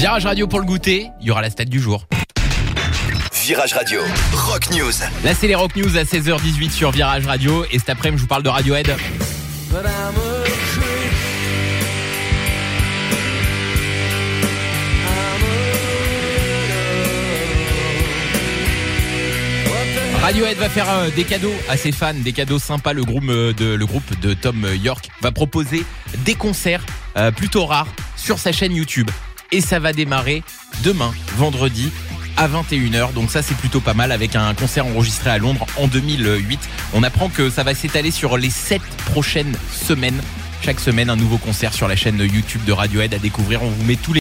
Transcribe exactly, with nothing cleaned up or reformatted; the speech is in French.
Virage Radio pour le goûter, il y aura la stat du jour. Virage Radio, Rock News. Là c'est les Rock News à seize heures dix-huit sur Virage Radio. Et cet après-midi je vous parle de Radiohead. Radiohead va faire euh, des cadeaux à ses fans, des cadeaux sympas. Le groupe euh, de, le groupe de Tom York va proposer des concerts euh, plutôt rares sur sa chaîne YouTube. Et ça va démarrer demain, vendredi, à vingt et une heures. Donc ça c'est plutôt pas mal, avec un concert enregistré à Londres en deux mille huit. On apprend que ça va s'étaler sur les sept prochaines semaines. Chaque semaine un nouveau concert sur la chaîne YouTube de Radiohead à découvrir. On vous met tous les